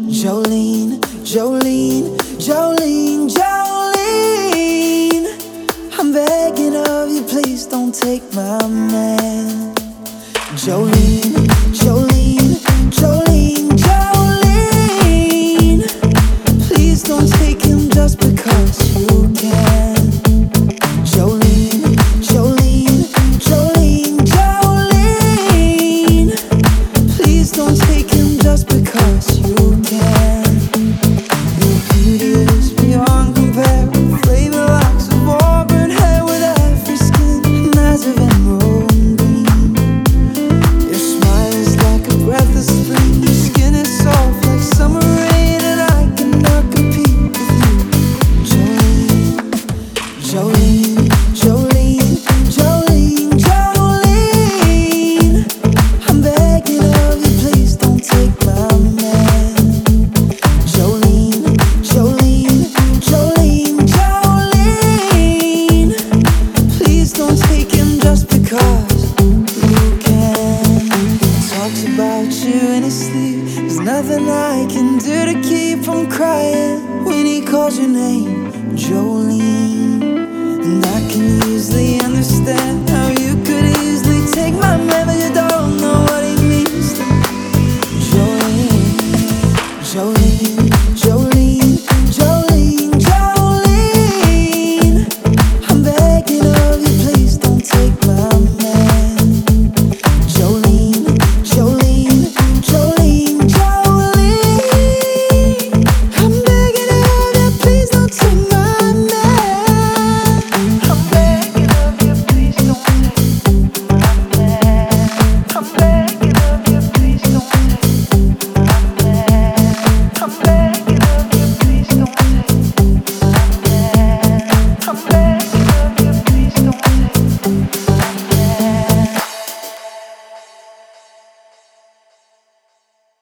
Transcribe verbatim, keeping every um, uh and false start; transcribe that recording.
Jolene, Jolene, Jolene, Jolene, I'm begging of you, please don't take my man. Jolene, Jolene, Jolene, Jolene, please don't take him just because you can. Jolene, Jolene, Jolene, Jolene, please don't take him just because you can. Your beauty is beyond compare, flavor locks of auburn hair with every skin and eyes of emerald green. Your smile is like a breath of spring, your skin is soft like summer rain, and I cannot compete with you. Jolene, Jolene, Jolene, Jolene, Jolene, I'm begging of you, please don't take my man. Jolene, Jolene, Jolene, Jolene, please don't take him just because you can. He talks about you in his sleep, there's nothing I can do to keep from crying when he calls your name, Jolene. And I can easily understand how you could easily take my memory